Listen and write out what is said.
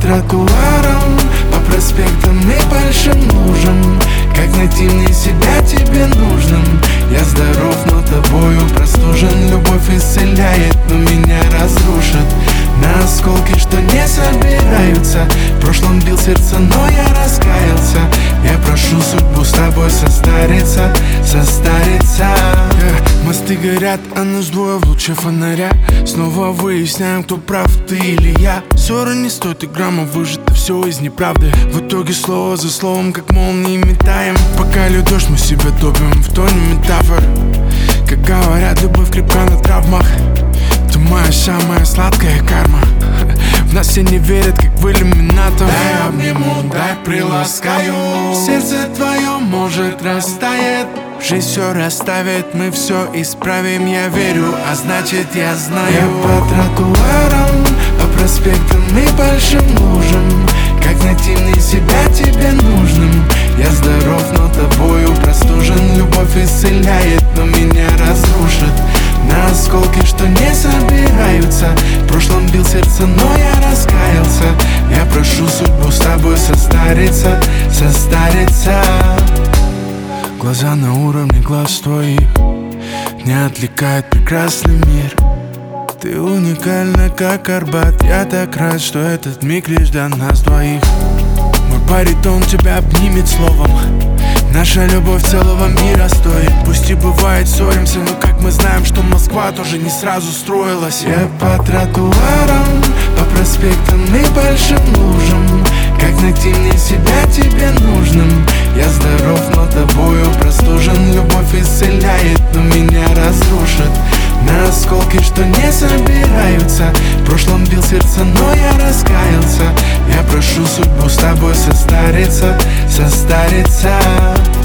тротуарам, по проспектам и большим лужам. Как найти мне себя тебе нужным? Я здоров, но тобою простужен. Любовь исцеляет, но меня разрушит на осколки, что не собираются. В прошлом бил сердце, но я раскаялся. Я прошу судьбу с тобой состариться, состариться. Мосты горят, а нас двое в луче фонаря. Снова выясняем, кто прав, ты или я. Ссора не стоит и грамма, выжито все из неправды. В итоге слово за словом, как молнии метаем. Пока льет дождь, мы себя топим в тоне метафор. Как говорят, любовь крепка на травмах. Ты моя самая сладкая карма. В нас все не верят, как в иллюминатор. Дай обниму, дай приласкаю. Сердце твое, может, растает. Жизнь все расставит, мы все исправим. Я верю, а значит я знаю. Я по тротуарам, по проспектам и большим лужам. Как найти мне себя тебе нужным? Я здоров, но тобою простужен. Любовь исцеляет, но меня разрушит на осколки, что не собираются. В прошлом бил сердце, но я раскаялся. Я прошу судьбу с тобой состариться, состариться. Глаза на уровне глаз твоих не отвлекает прекрасный мир. Ты уникальна, как Арбат. Я так рад, что этот миг лишь для нас двоих. Мой баритон тебя обнимет словом. Наша любовь целого мира стоит. Пусть и бывает ссоримся, но как мы знаем, что Москва тоже не сразу строилась. Я по тротуарам, по проспектам и большим лужам. Как найти мне себя тебе нужным? Я здоров, но тобою простужен. Любовь исцеляет, но меня разрушит на осколки, что не собираются. В прошлом бил сердце, но я раскаялся. Я прошу судьбу с тобой состариться, состариться.